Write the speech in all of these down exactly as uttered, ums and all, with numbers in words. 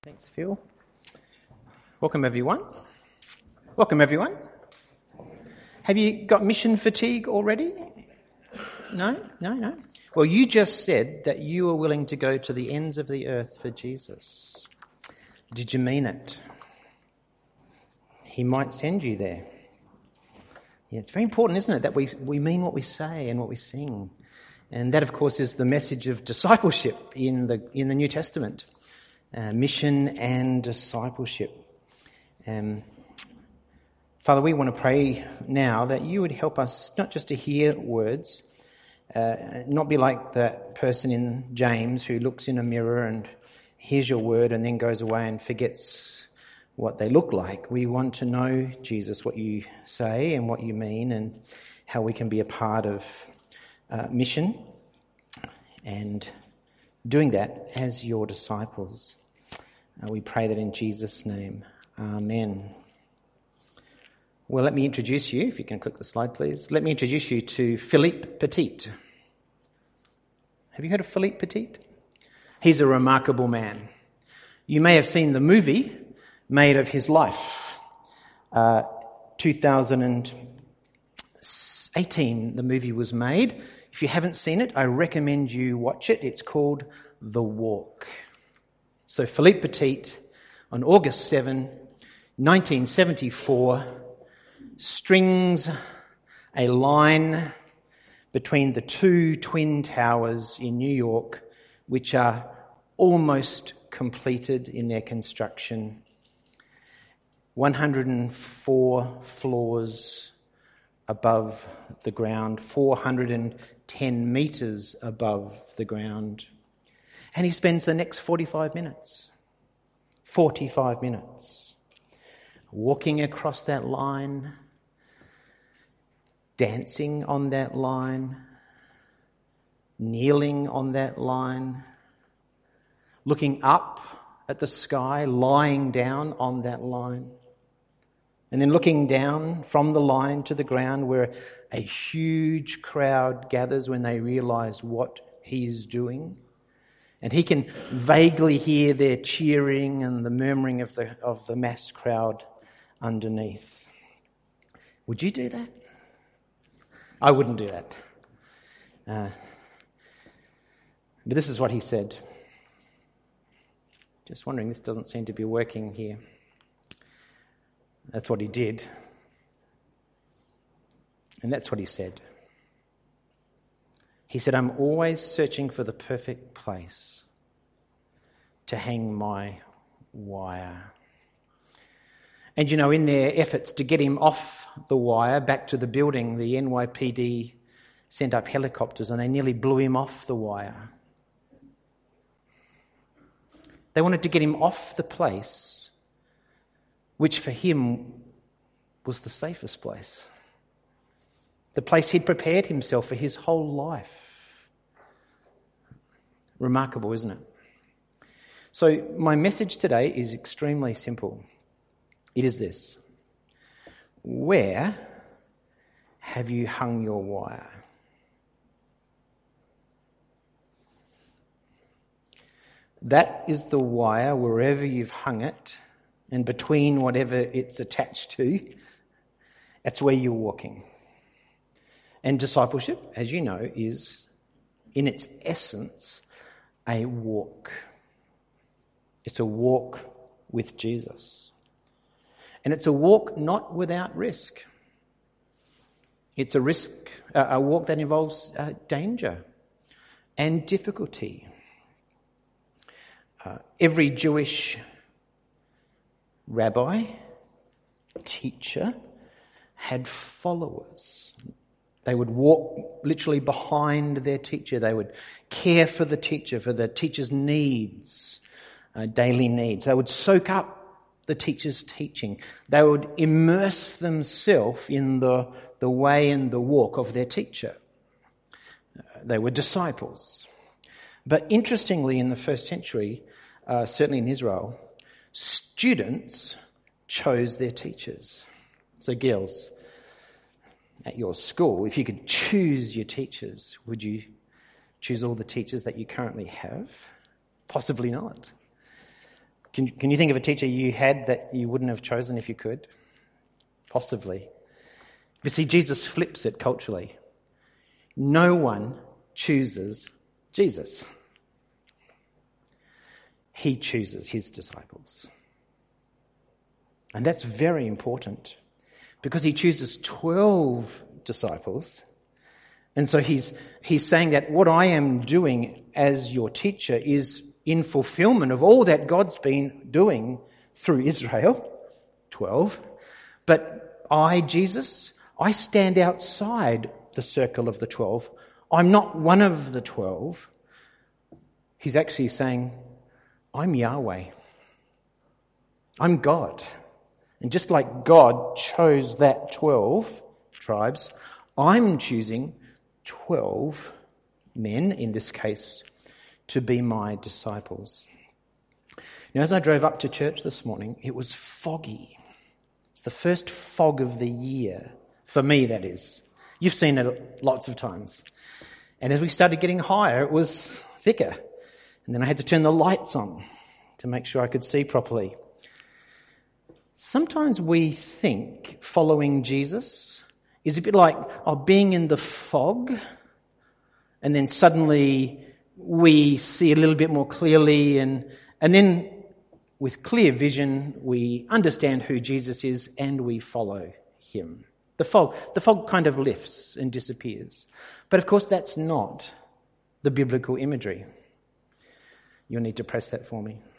Thanks, Phil. Welcome, everyone. Welcome, everyone. Have you got mission fatigue already? No? No, no. Well, you just said that you are willing to go to the ends of the earth for Jesus. Did you mean it? He might send you there. Yeah, it's very important, isn't it, that we, we mean what we say and what we sing. And that, of course, is the message of discipleship in the in the New Testament. Uh, mission and discipleship. Um, Father, we want to pray now that you would help us not just to hear words, uh, not be like that person in James who looks in a mirror and hears your word and then goes away and forgets what they look like. We want to know, Jesus, what you say and what you mean and how we can be a part of uh, mission and doing that as your disciples. Uh, we pray that in Jesus' name. Amen. Well, let me introduce you, if you can click the slide, please. Let me introduce you to Philippe Petit. Have you heard of Philippe Petit? He's a remarkable man. You may have seen the movie made of his life. Uh, two thousand eighteen, the movie was made. If you haven't seen it, I recommend you watch it. It's called The Walk. So Philippe Petit, on August seventh, nineteen seventy-four, strings a line between the two twin towers in New York, which are almost completed in their construction. one hundred four floors above the ground, four hundred ten metres above the ground. And he spends the next forty-five minutes, forty-five minutes, walking across that line, dancing on that line, kneeling on that line, looking up at the sky, lying down on that line, and then looking down from the line to the ground where a huge crowd gathers when they realise what he's doing. And he can vaguely hear their cheering and the murmuring of the of the mass crowd underneath. Would you do that? I wouldn't do that. Uh, but this is what he said. Just wondering, this doesn't seem to be working here. That's what he did. And that's what he said. He said, I'm always searching for the perfect place to hang my wire. And you know, in their efforts to get him off the wire back to the building, the N Y P D sent up helicopters and they nearly blew him off the wire. They wanted to get him off the place, which for him was the safest place. The place he'd prepared himself for his whole life. Remarkable, isn't it? So my message today is extremely simple. It is this. Where have you hung your wire? That is the wire wherever you've hung it, and between whatever it's attached to, that's where you're walking. And discipleship, as you know, is, in its essence, a walk. It's a walk with Jesus. And it's a walk not without risk. It's a risk, uh, a walk that involves uh, danger and difficulty. Uh, every Jewish rabbi, teacher, had followers. They would walk literally behind their teacher. They would care for the teacher, for the teacher's needs, uh, daily needs. They would soak up the teacher's teaching. They would immerse themselves in the, the way and the walk of their teacher. Uh, they were disciples. But interestingly, in the first century, uh, certainly in Israel, students chose their teachers. So girls, at your school, if you could choose your teachers, would you choose all the teachers that you currently have? Possibly not. Can, can you think of a teacher you had that you wouldn't have chosen if you could? Possibly. But see, Jesus flips it culturally. No one chooses Jesus. He chooses his disciples. And that's very important because he chooses twelve disciples. And so he's he's saying that what I am doing as your teacher is in fulfillment of all that God's been doing through Israel, twelve. But I, Jesus, I stand outside the circle of the twelve. I'm not one of the twelve. He's actually saying, I'm Yahweh. I'm God. And just like God chose that twelve tribes, I'm choosing twelve men, in this case, to be my disciples. Now, as I drove up to church this morning, it was foggy. It's the first fog of the year. For me, that is. You've seen it lots of times. And as we started getting higher, it was thicker. And then I had to turn the lights on to make sure I could see properly. Sometimes we think following Jesus is a bit like oh, being in the fog, and then suddenly we see a little bit more clearly, and and then with clear vision we understand who Jesus is and we follow him. The fog, the fog kind of lifts and disappears. But of course that's not the biblical imagery. You'll need to press that for me.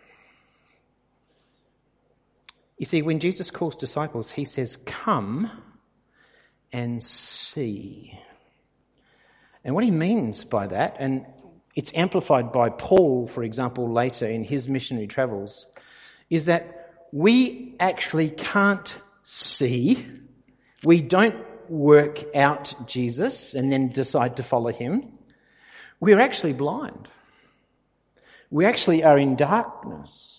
You see, when Jesus calls disciples, he says, come and see. And what he means by that, and it's amplified by Paul, for example, later in his missionary travels, is that we actually can't see. We don't work out Jesus and then decide to follow him. We're actually blind. We actually are in darkness.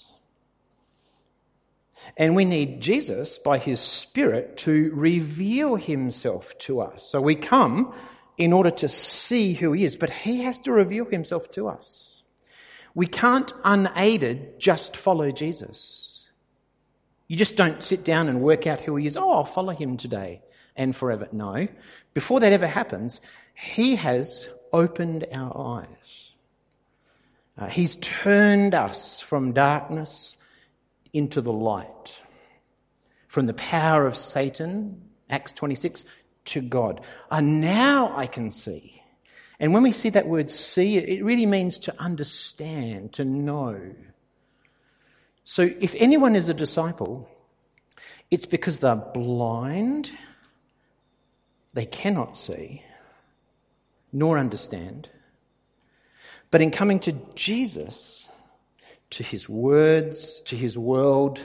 And we need Jesus, by his Spirit, to reveal himself to us. So we come in order to see who he is, but he has to reveal himself to us. We can't unaided just follow Jesus. You just don't sit down and work out who he is. Oh, I'll follow him today and forever. No. Before that ever happens, he has opened our eyes. Uh, he's turned us from darkness into the light, from the power of Satan, Acts twenty-six, to God. And now I can see. And when we see that word see, it really means to understand, to know. So if anyone is a disciple, it's because they're blind, they cannot see, nor understand. But in coming to Jesus, to his words, to his world,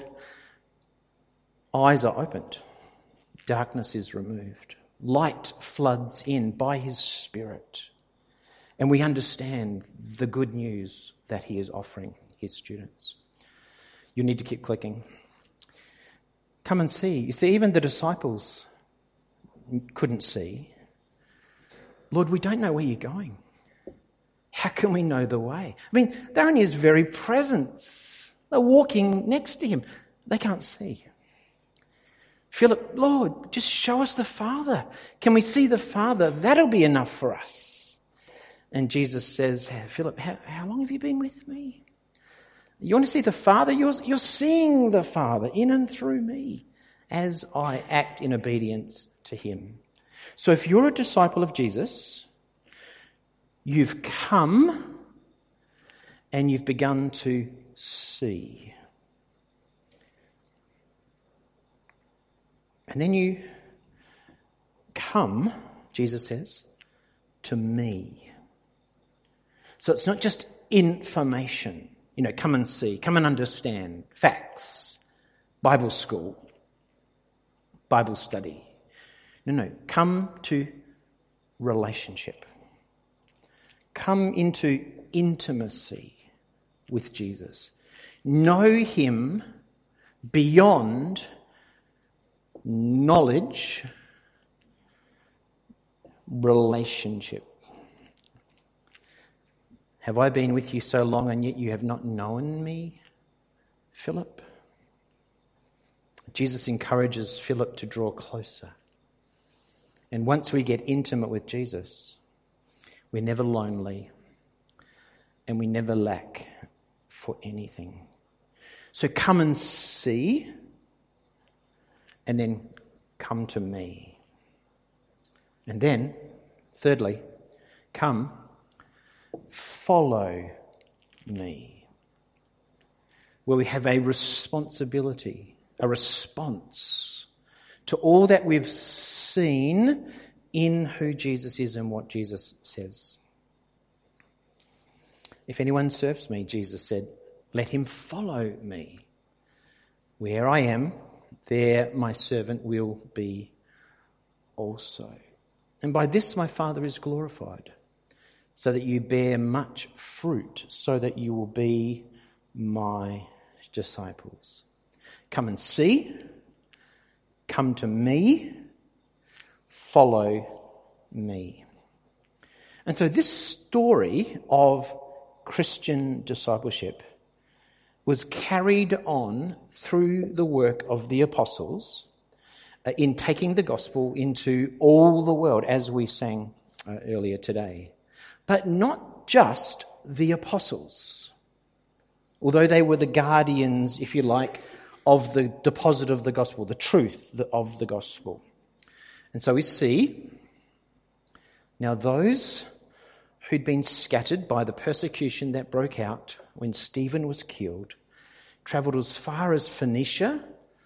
eyes are opened. Darkness is removed. Light floods in by his Spirit. And we understand the good news that he is offering his students. You need to keep clicking. Come and see. You see, even the disciples couldn't see. Lord, we don't know where you're going. How can we know the way? I mean, they're in his very presence. They're walking next to him. They can't see. Philip, Lord, just show us the Father. Can we see the Father? That'll be enough for us. And Jesus says, Philip, how, how long have you been with me? You want to see the Father? You're, you're seeing the Father in and through me as I act in obedience to him. So if you're a disciple of Jesus, you've come and you've begun to see. And then you come, Jesus says, to me. So it's not just information. You know, come and see, come and understand, facts, Bible school, Bible study. No, no, come to relationship. Come into intimacy with Jesus. Know him beyond knowledge, relationship. Have I been with you so long and yet you have not known me? Philip. Jesus encourages Philip to draw closer. And once we get intimate with Jesus, we're never lonely and we never lack for anything. So come and see, and then come to me. And then, thirdly, come, follow me. Where we have a responsibility, a response to all that we've seen in who Jesus is and what Jesus says. If anyone serves me, Jesus said, let him follow me. Where I am, there my servant will be also. And by this my Father is glorified, so that you bear much fruit, so that you will be my disciples. Come and see, come to me, follow me. And so this story of Christian discipleship was carried on through the work of the apostles uh, in taking the gospel into all the world, as we sang uh, earlier today. But not just the apostles, although they were the guardians, if you like, of the deposit of the gospel, the truth of the gospel. And so we see now those who'd been scattered by the persecution that broke out when Stephen was killed, travelled as far as Phoenicia,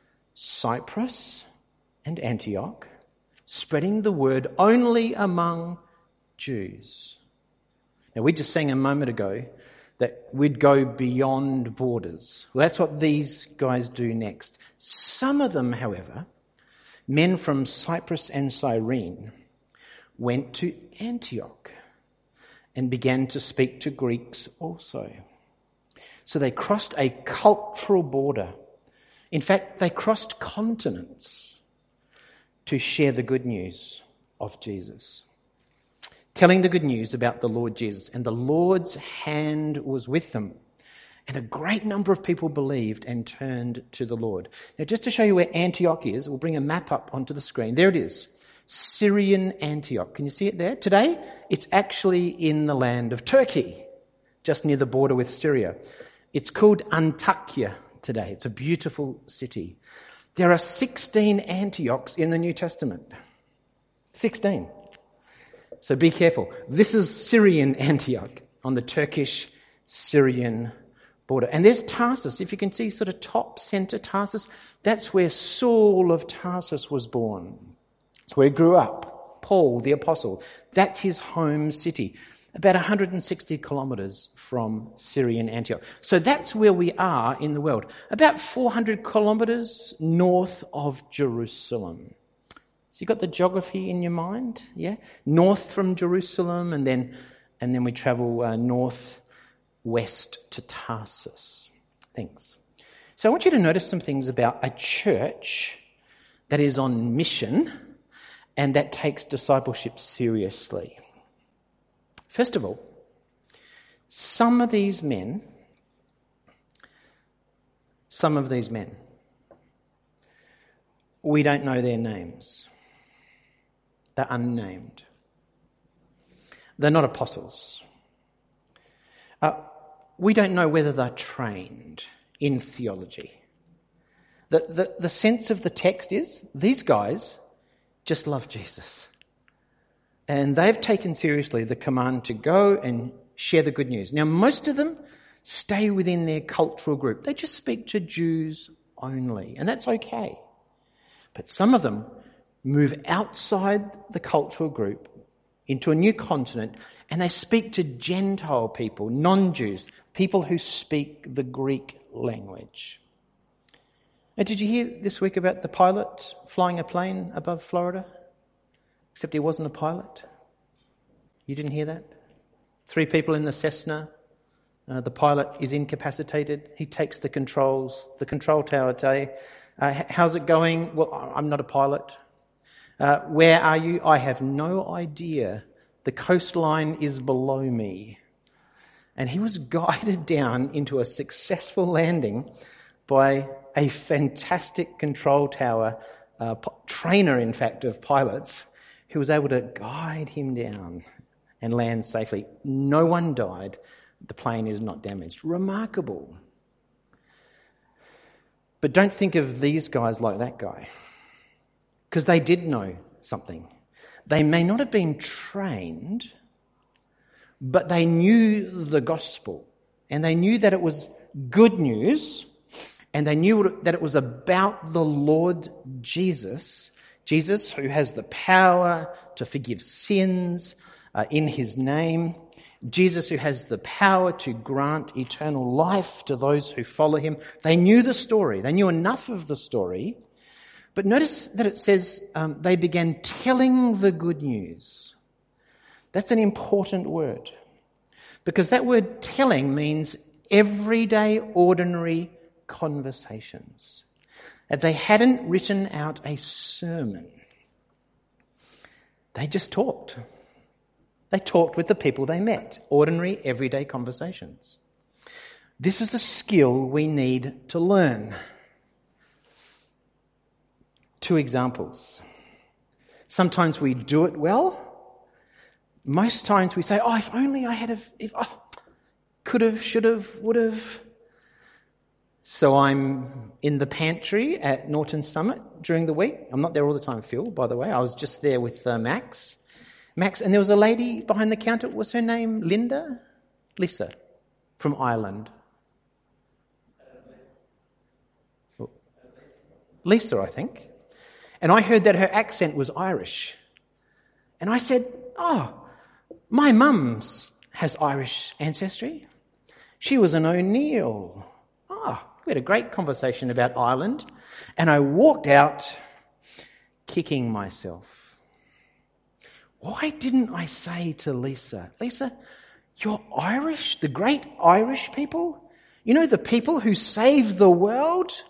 Cyprus, and Antioch, spreading the word only among Jews. Now, we just sang a moment ago that we'd go beyond borders. Well, that's what these guys do next. Some of them, however, men from Cyprus and Cyrene, went to Antioch and began to speak to Greeks also. So they crossed a cultural border. In fact, they crossed continents to share the good news of Jesus, telling the good news about the Lord Jesus. And the Lord's hand was with them. And a great number of people believed and turned to the Lord. Now, just to show you where Antioch is, we'll bring a map up onto the screen. There it is. Syrian Antioch. Can you see it there? Today, it's actually in the land of Turkey, just near the border with Syria. It's called Antakya today. It's a beautiful city. There are sixteen Antiochs in the New Testament. sixteen. So be careful. This is Syrian Antioch on the Turkish-Syrian border. And there's Tarsus. If you can see sort of top centre Tarsus, that's where Saul of Tarsus was born. It's where he grew up. Paul, the apostle. That's his home city. About one hundred sixty kilometres from Syrian Antioch. So that's where we are in the world. About four hundred kilometres north of Jerusalem. So you've got the geography in your mind, yeah? North from Jerusalem, and then and then we travel uh, north west to Tarsus. Thanks. So I want you to notice some things about a church that is on mission and that takes discipleship seriously. First of all, some of these men, some of these men, we don't know their names. They're unnamed. They're not apostles. Uh, we don't know whether they're trained in theology. The, the, the sense of the text is these guys just love Jesus. And they've taken seriously the command to go and share the good news. Now, most of them stay within their cultural group. They just speak to Jews only, and that's okay. But some of them move outside the cultural group into a new continent, and they speak to Gentile people, non-Jews, people who speak the Greek language. And did you hear this week about the pilot flying a plane above Florida? Except he wasn't a pilot. You didn't hear that? Three people in the Cessna. Uh, the pilot is incapacitated. He takes the controls. The control tower say, uh, how's it going? Well, I'm not a pilot. Uh, where are you? I have no idea. The coastline is below me. And he was guided down into a successful landing by a fantastic control tower uh, trainer, in fact, of pilots, who was able to guide him down and land safely. No one died. The plane is not damaged. Remarkable. But don't think of these guys like that guy, because they did know something. They may not have been trained, but they knew the gospel, and they knew that it was good news, and they knew that it was about the Lord Jesus, Jesus who has the power to forgive sins uh, in his name, Jesus who has the power to grant eternal life to those who follow him. They knew the story. They knew enough of the story. But notice that it says um, they began telling the good news. That's an important word, because that word telling means everyday, ordinary conversations. That they hadn't written out a sermon. They just talked. They talked with the people they met. Ordinary, everyday conversations. This is the skill we need to learn. Two examples. Sometimes we do it well. Most times we say, oh, if only I had, a, if oh, could have, should have, would have. So I'm in the pantry at Norton Summit during the week. I'm not there all the time, Phil, by the way. I was just there with uh, Max. Max, and there was a lady behind the counter. Was her name Linda? Lisa, from Ireland. Lisa, I think. And I heard that her accent was Irish. And I said, oh, my mum's has Irish ancestry. She was an O'Neill. Ah, oh, we had a great conversation about Ireland. And I walked out kicking myself. Why didn't I say to Lisa, Lisa, you're Irish, the great Irish people? You know, the people who saved the world?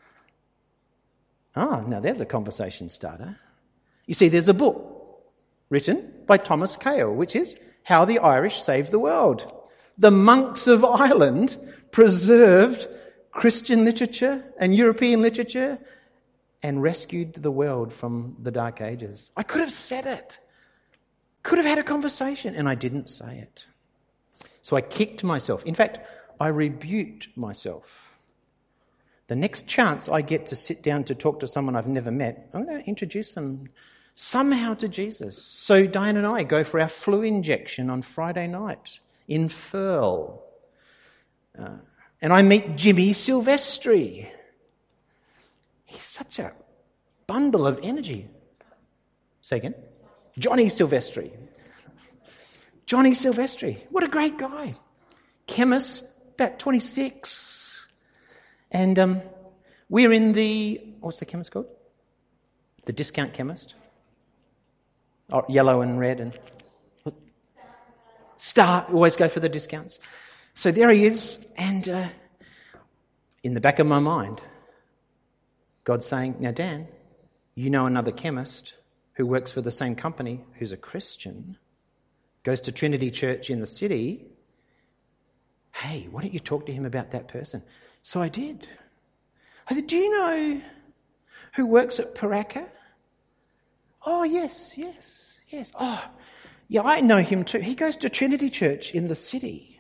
Ah, now there's a conversation starter. You see, there's a book written by Thomas Cale, which is How the Irish Saved the World. The monks of Ireland preserved Christian literature and European literature and rescued the world from the Dark Ages. I could have said it. Could have had a conversation, and I didn't say it. So I kicked myself. In fact, I rebuked myself. The next chance I get to sit down to talk to someone I've never met, I'm going to introduce them somehow to Jesus. So Diane and I go for our flu injection on Friday night in Firle. Uh, and I meet Jimmy Silvestri. He's such a bundle of energy. Say again? Johnny Silvestri. Johnny Silvestri. What a great guy. Chemist, about twenty-six. And um, we're in the, what's the chemist called? The discount chemist. Oh, yellow and red and... Star. Always go for the discounts. So there he is. And uh, in the back of my mind, God's saying, now Dan, you know another chemist who works for the same company, who's a Christian, goes to Trinity Church in the city. Hey, why don't you talk to him about that person? So I did. I said, do you know who works at Paraka? Oh, yes, yes, yes. Oh, yeah, I know him too. He goes to Trinity Church in the city.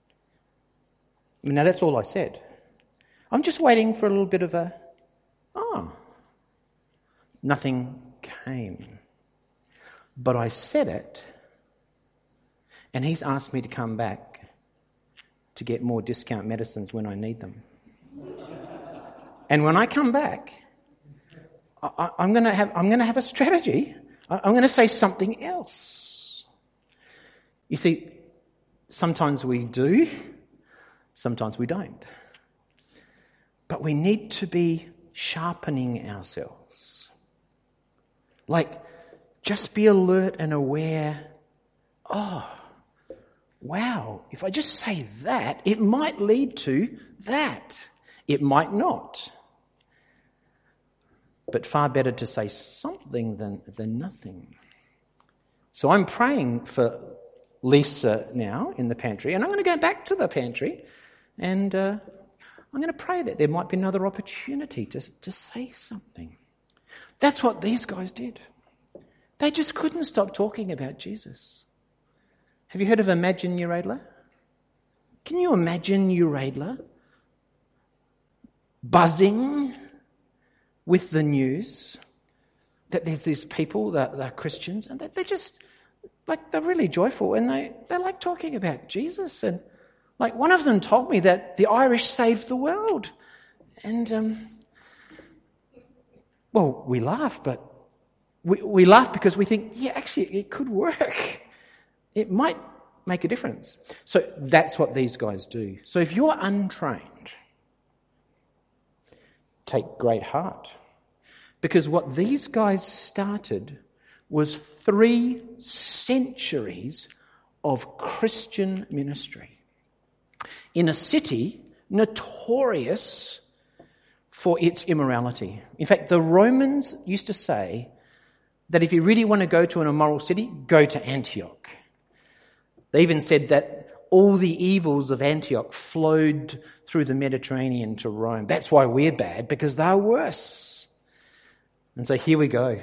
Now, that's all I said. I'm just waiting for a little bit of a, oh, nothing came. But I said it, and he's asked me to come back to get more discount medicines when I need them. And when I come back, I, I'm going to have I'm going to have a strategy. I, I'm going to say something else. You see, sometimes we do, sometimes we don't. But we need to be sharpening ourselves. Like, just be alert and aware. Oh, wow, if I just say that, it might lead to that. It might not. But far better to say something than, than nothing. So I'm praying for Lisa now in the pantry, and I'm going to go back to the pantry, and uh, I'm going to pray that there might be another opportunity to, to say something. That's what these guys did. They just couldn't stop talking about Jesus. Have you heard of Imagine New Radler? Can you imagine New Radler buzzing with the news that there's these people that are Christians and that they're just, like, they're really joyful and they, they like talking about Jesus. And, like, one of them told me that the Irish saved the world. And, um, well, we laugh, but we, we laugh because we think, yeah, actually, it could work. It might make a difference. So that's what these guys do. So if you're untrained, take great heart. Because what these guys started was three centuries of Christian ministry in a city notorious for its immorality. In fact, the Romans used to say that if you really want to go to an immoral city, go to Antioch. They even said that all the evils of Antioch flowed through the Mediterranean to Rome. That's why we're bad, because they're worse. And so here we go.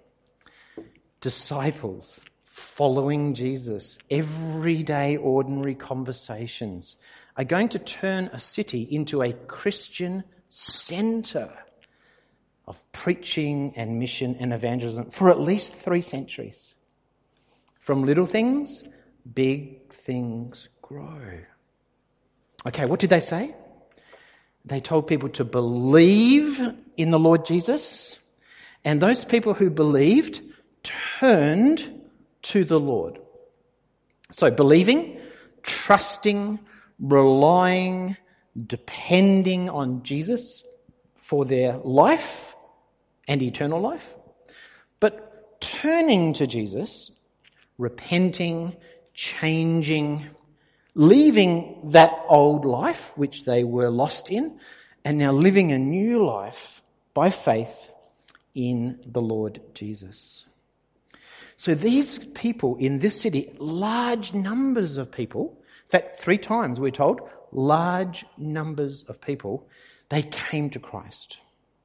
Disciples following Jesus, everyday ordinary conversations are going to turn a city into a Christian centre of preaching and mission and evangelism for at least three centuries. From little things, big things grow. Okay, what did they say? They told people to believe in the Lord Jesus, and those people who believed turned to the Lord. So believing, trusting, relying, depending on Jesus for their life and eternal life. But turning to Jesus, repenting, changing, leaving that old life which they were lost in, and now living a new life by faith in the Lord Jesus. So these people in this city, large numbers of people, in fact, three times we're told, large numbers of people, they came to Christ.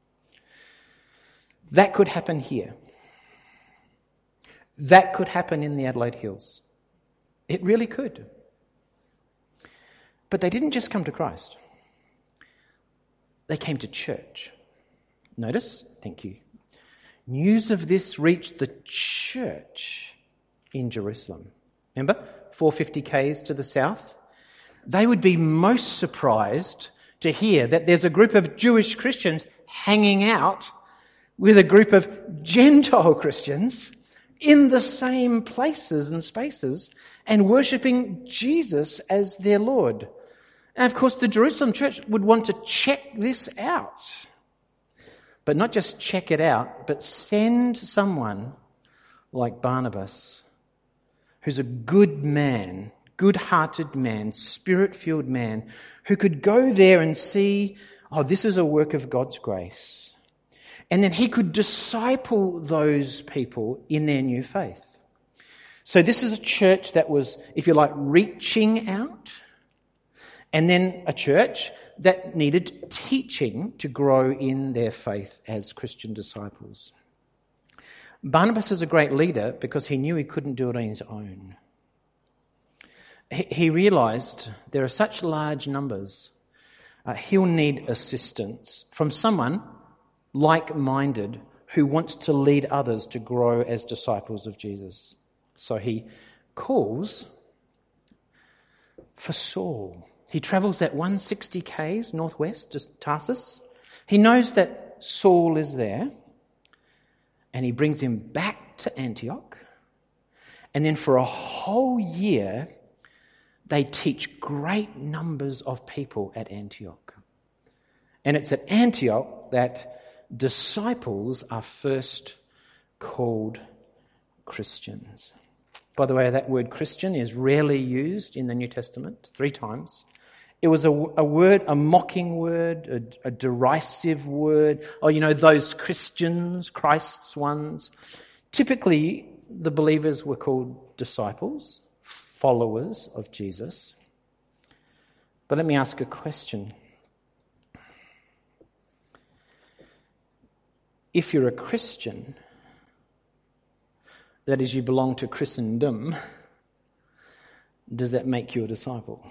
That could happen here. That could happen in the Adelaide Hills. It really could. But they didn't just come to Christ. They came to church. Notice, thank you. News of this reached the church in Jerusalem. Remember, four hundred fifty kays to the south? They would be most surprised to hear that there's a group of Jewish Christians hanging out with a group of Gentile Christians in the same places and spaces and worshipping Jesus as their Lord. And of course, the Jerusalem church would want to check this out. But not just check it out, but send someone like Barnabas, who's a good man, good-hearted man, spirit-filled man, who could go there and see, oh, this is a work of God's grace. And then he could disciple those people in their new faith. So this is a church that was, if you like, reaching out, and then a church that needed teaching to grow in their faith as Christian disciples. Barnabas is a great leader because he knew he couldn't do it on his own. He, he realised there are such large numbers, uh, he'll need assistance from someone like-minded who wants to lead others to grow as disciples of Jesus. So he calls for Saul. He travels that one hundred sixty kays northwest to Tarsus. He knows that Saul is there, and he brings him back to Antioch. And then for a whole year, they teach great numbers of people at Antioch. And it's at Antioch that disciples are first called Christians. By the way, that word Christian is rarely used in the New Testament, three times. It was a, a word, a mocking word, a, a derisive word. Oh, you know, those Christians, Christ's ones. Typically, the believers were called disciples, followers of Jesus. But let me ask a question. if you're a Christian, that is, you belong to Christendom, does that make you a disciple?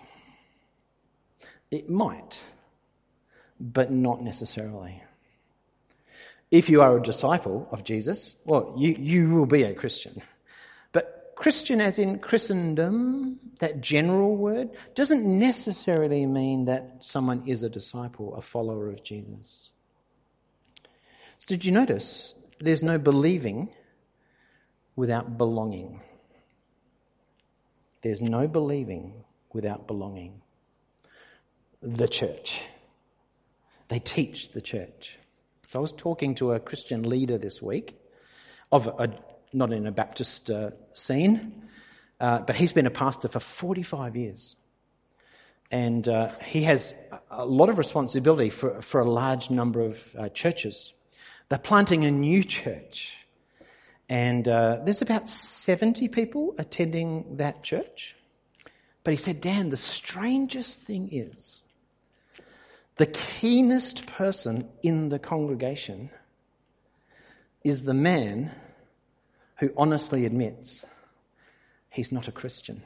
It might, but not necessarily. If you are a disciple of Jesus, well, you, you will be a Christian. But Christian as in Christendom, that general word, doesn't necessarily mean that someone is a disciple, a follower of Jesus. So did you notice there's no believing without belonging? There's no believing without belonging. The church. They teach the church. So I was talking to a Christian leader this week, of a, not in a Baptist uh, scene, uh, but he's been a pastor for forty-five years. And uh, he has a lot of responsibility for, for a large number of uh, churches. They're planting a new church. And uh, there's about seventy people attending that church. But he said, Dan, the strangest thing is, the keenest person in the congregation is the man who honestly admits he's not a Christian.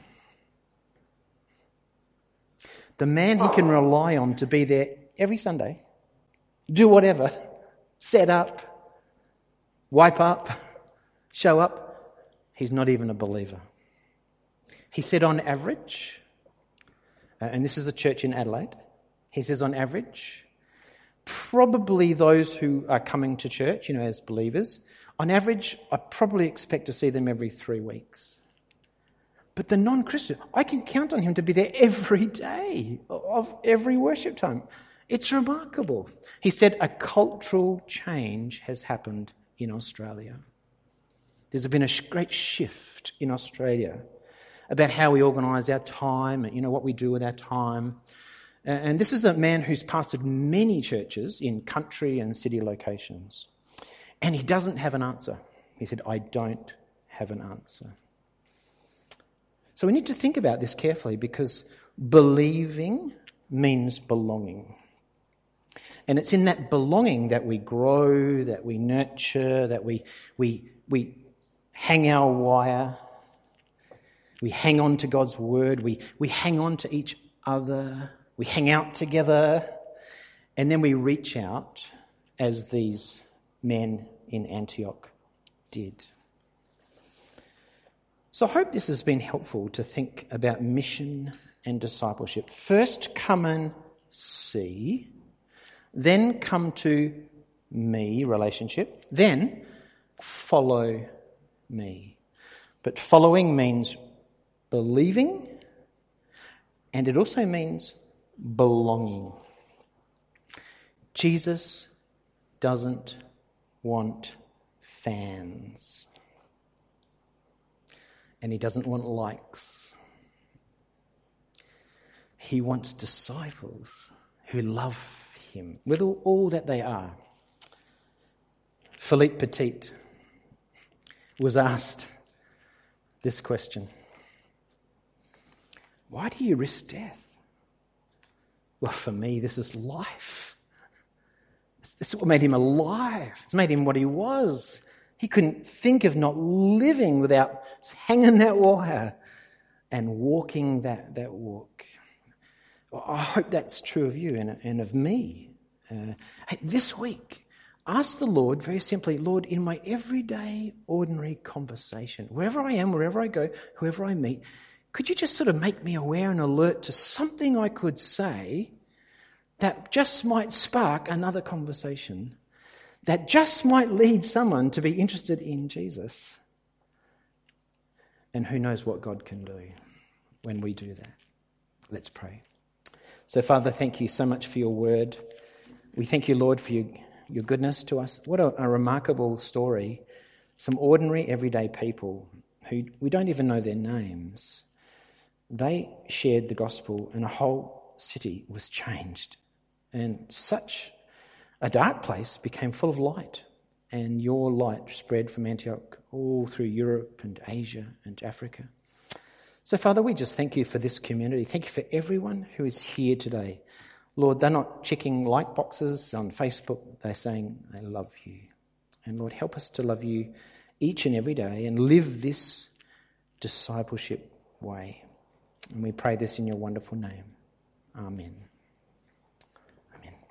The man he can rely on to be there every Sunday, do whatever, set up, wipe up, show up, he's not even a believer. He said on average, uh, and this is a church in Adelaide, he says on average, probably those who are coming to church, you know, as believers, on average, I probably expect to see them every three weeks. But the non-Christian, I can count on him to be there every day of every worship time. It's remarkable. He said a cultural change has happened in Australia. There's been a great shift in Australia about how we organise our time and, you know, what we do with our time. And this is a man who's pastored many churches in country and city locations. And he doesn't have an answer. He said, I don't have an answer. So we need to think about this carefully, because believing means belonging. And it's in that belonging that we grow, that we nurture, that we we we hang our wire, we hang on to God's word, we, we hang on to each other, we hang out together, and then we reach out as these men in Antioch did. So I hope this has been helpful to think about mission and discipleship. First come and see, then come to me relationship, then follow me. But following means believing, and it also means belonging. Jesus doesn't want fans. And he doesn't want likes. He wants disciples who love him with all, all that they are. Philippe Petit was asked this question: why do you risk death? Well, for me, this is life. This is what made him alive. It's made him what he was. He couldn't think of not living without hanging that wire and walking that, that walk. I hope that's true of you and, and of me. Uh, hey, this week, ask the Lord very simply, Lord, in my everyday, ordinary conversation, wherever I am, wherever I go, whoever I meet, could you just sort of make me aware and alert to something I could say that just might spark another conversation, that just might lead someone to be interested in Jesus? And who knows what God can do when we do that. Let's pray. So, Father, thank you so much for your word. We thank you, Lord, for your, your goodness to us. What a, a remarkable story. Some ordinary, everyday people who we don't even know their names. They shared the gospel and a whole city was changed. And such a dark place became full of light. And your light spread from Antioch all through Europe and Asia and Africa. So, Father, we just thank you for this community. Thank you for everyone who is here today. Lord, they're not checking like boxes on Facebook. They're saying they love you. And Lord, help us to love you each and every day and live this discipleship way. And we pray this in your wonderful name. Amen.